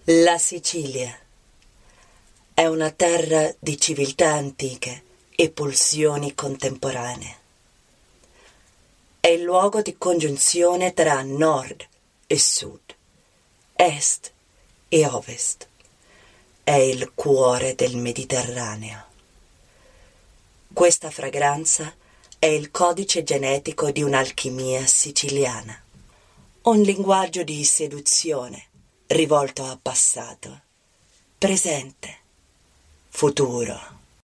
La Sicilia è una terra di civiltà antiche e pulsioni contemporanee. È il luogo di congiunzione tra nord e sud, est e ovest. È il cuore del Mediterraneo. Questa fragranza è il codice genetico di un'alchimia siciliana, un linguaggio di seduzione rivolto a passato, presente, futuro.